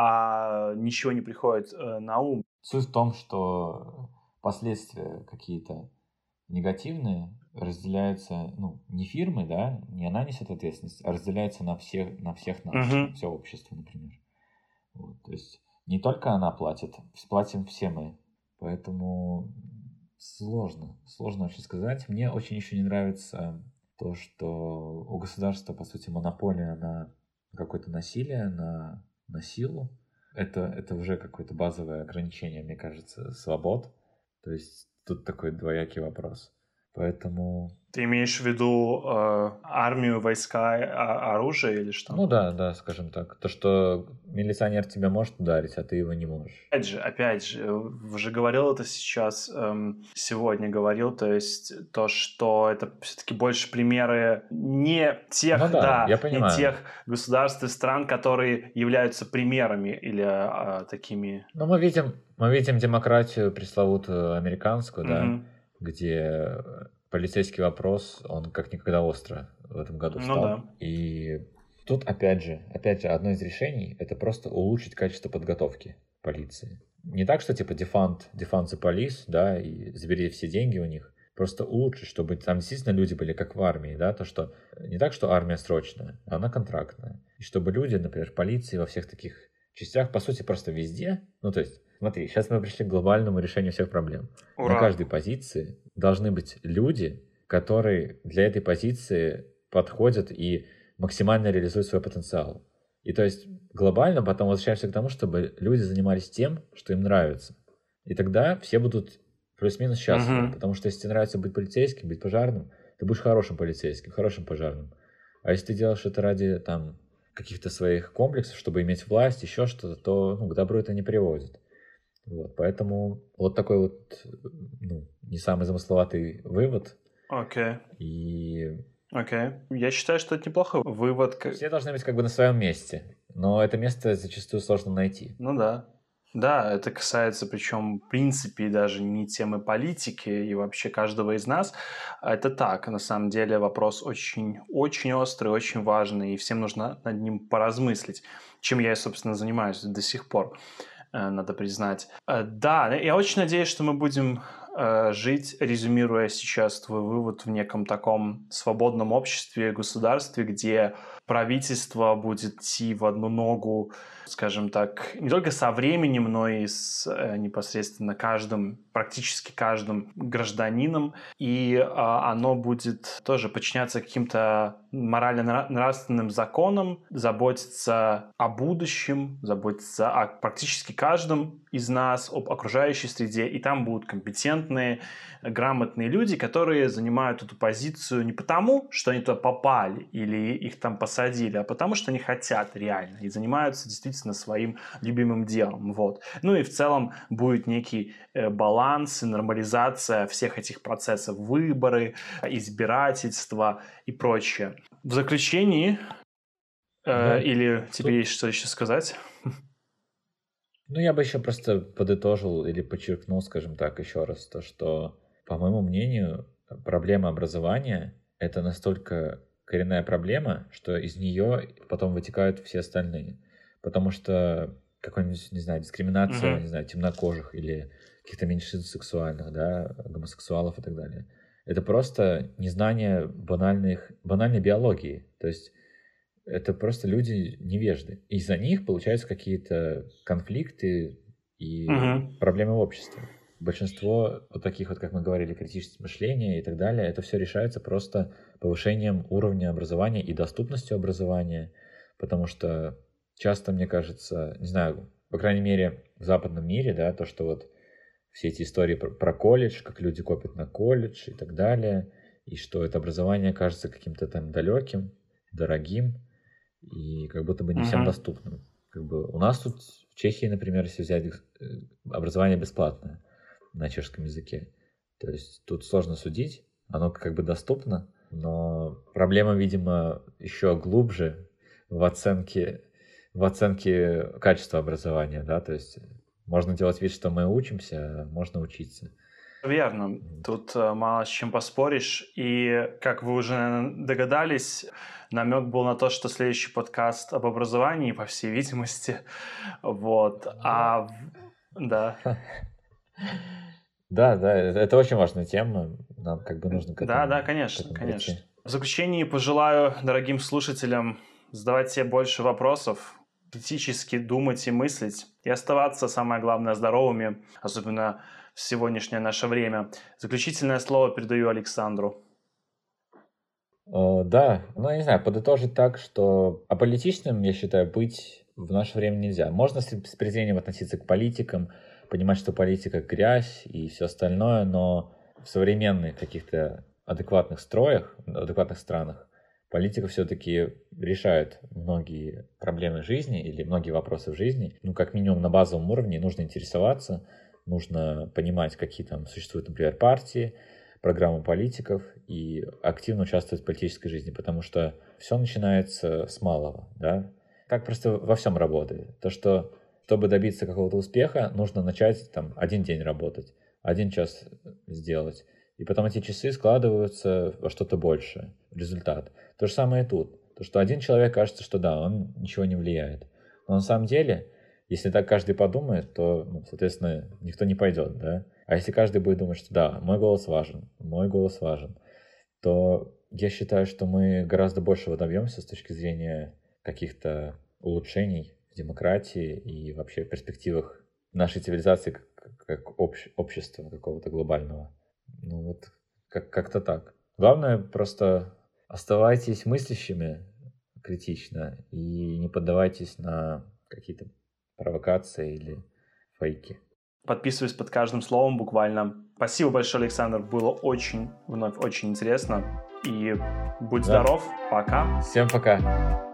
а ничего не приходит э, на ум. Суть в том, что последствия какие-то негативные разделяются, ну, не фирмой, да, не она несет ответственность, а разделяются на всех, на всех нас, на Мгм. все общество, например. Вот, то есть не только она платит, платим все мы. Поэтому сложно, сложно очень сказать. Мне очень еще не нравится то, что у государства, по сути, монополия на какое-то насилие, на, на силу. Это, это уже какое-то базовое ограничение, мне кажется, свобод. То есть тут такой двоякий вопрос. Поэтому... Ты имеешь в виду э, армию, войска, а- оружие или что? Ну да, да, скажем так. То, что милиционер тебя может ударить, а ты его не можешь. Опять же, опять же, э, уже говорил это сейчас, эм, сегодня говорил, то есть то, что это все-таки больше примеры не тех, Ну да, да, я не понимаю. тех государств и стран, которые являются примерами или а, такими. Но мы видим, мы видим демократию пресловутую американскую, да, Мгм. где полицейский вопрос, он как никогда остро в этом году Ну да. встал. И тут опять же, опять же, одно из решений — это просто улучшить качество подготовки полиции. Не так, что типа defund, defund the police, да, и забери все деньги у них. Просто улучшить, чтобы там действительно люди были как в армии, да, то, что не так, что армия срочная, а она контрактная. И чтобы люди, например, полиции во всех таких частях, по сути, просто везде. Ну, то есть, смотри, сейчас мы пришли к глобальному решению всех проблем. На Ура. каждой позиции должны быть люди, которые для этой позиции подходят и максимально реализуют свой потенциал. И то есть глобально потом возвращаемся к тому, чтобы люди занимались тем, что им нравится. И тогда все будут плюс-минус счастливы. Мгм. Потому что если тебе нравится быть полицейским, быть пожарным, ты будешь хорошим полицейским, хорошим пожарным. А если ты делаешь это ради там каких-то своих комплексов, чтобы иметь власть, еще что-то, то ну, к добру это не приводит. Вот, поэтому вот такой вот ну, не самый замысловатый вывод. Окей. И Окей. Я считаю, что это неплохой вывод. к- все должны быть как бы на своем месте. Но это место зачастую сложно найти. Ну да. Да, это касается, причем, в принципе, даже не темы политики и вообще каждого из нас. А Это так, на самом деле вопрос очень, очень острый, очень важный, и всем нужно над ним поразмыслить, чем я, собственно, занимаюсь до сих пор, э, надо признать. Э, Да, я очень надеюсь, что мы будем э, жить, резюмируя сейчас твой вывод, в неком таком свободном обществе, государстве, где правительство будет идти в одну ногу, скажем так, не только со временем, но и с э, непосредственно каждым, практически каждым гражданином, и а, оно будет тоже подчиняться каким-то морально-нравственным законам, заботиться о будущем, заботиться о практически каждом из нас, об окружающей среде, и там будут компетентные, грамотные люди, которые занимают эту позицию не потому, что они туда попали или их там посадили, а потому, что они хотят реально и занимаются действительно своим любимым делом. Вот. Ну и в целом будет некий э, баланс и нормализация всех этих процессов: выборы, избирательства и прочее. В заключении, э, Да, или тебе тут, есть что еще сказать? ну я бы еще просто подытожил или подчеркнул, скажем так, еще раз то, что, по моему мнению, проблема образования — это настолько коренная проблема, что из нее потом вытекают все остальные. Потому что какая-нибудь, не знаю, дискриминация, Мгм. не знаю, темнокожих или каких-то меньшинств сексуальных, да, гомосексуалов и так далее. Это просто незнание банальных, банальной биологии. То есть это просто люди невежды. Из-за них получаются какие-то конфликты и Мгм. проблемы в обществе. Большинство вот таких вот, как мы говорили, критического мышления и так далее, это все решается просто повышением уровня образования и доступностью образования, потому что часто, мне кажется, не знаю, по крайней мере, в западном мире, да, то, что вот все эти истории про, про колледж, как люди копят на колледж и так далее, и что это образование кажется каким-то там далеким, дорогим, и как будто бы не всем Мгм. доступным. Как бы у нас тут в Чехии, например, если взять э, образование бесплатное на чешском языке, то есть тут сложно судить, оно как бы доступно, но проблема, видимо, еще глубже в оценке, в оценке качества образования, да, то есть можно делать вид, что мы учимся, а можно учиться. Верно. Вот. Тут э, мало с чем поспоришь. И, как вы уже наверно, догадались, намек был на то, что следующий подкаст об образовании, по всей видимости. Вот. Ну, А в- да. да, да, это это очень важная тема, нам как бы нужно к Да, да, этому, к конечно, этому прийти. конечно. В заключении пожелаю дорогим слушателям задавать себе больше вопросов, критически думать и мыслить, и оставаться, самое главное, здоровыми, особенно в сегодняшнее наше время. Заключительное слово передаю Александру. Э, Да, ну, я не знаю, подытожить так, что аполитичным, я считаю, быть в наше время нельзя. Можно с с презрением относиться к политикам, понимать, что политика — грязь и все остальное, но в современных каких-то адекватных строях, адекватных странах политика все-таки решает многие проблемы жизни или многие вопросы в жизни. Ну, как минимум на базовом уровне нужно интересоваться, нужно понимать, какие там существуют, например, партии, программу политиков и активно участвовать в политической жизни, потому что все начинается с малого, да. Так просто во всем работает. То, что чтобы добиться какого-то успеха, нужно начать там один день работать, один час сделать, и потом эти часы складываются во что-то большее, в результат. То же самое и тут. То, что один человек кажется, что да, он ничего не влияет. Но на самом деле, если так каждый подумает, то, ну, соответственно, никто не пойдет, да. А если каждый будет думать, что да, мой голос важен, мой голос важен, то я считаю, что мы гораздо большего добьемся с точки зрения каких-то улучшений в демократии и вообще в перспективах нашей цивилизации как, как общ- общества какого-то глобального. Ну вот как- как-то так. Главное просто оставайтесь мыслящими, критично и не поддавайтесь на какие-то провокации или фейки. Подписываюсь под каждым словом буквально. Спасибо большое, Александр. Было очень, вновь очень интересно. И будь Да. здоров. Пока. Всем пока.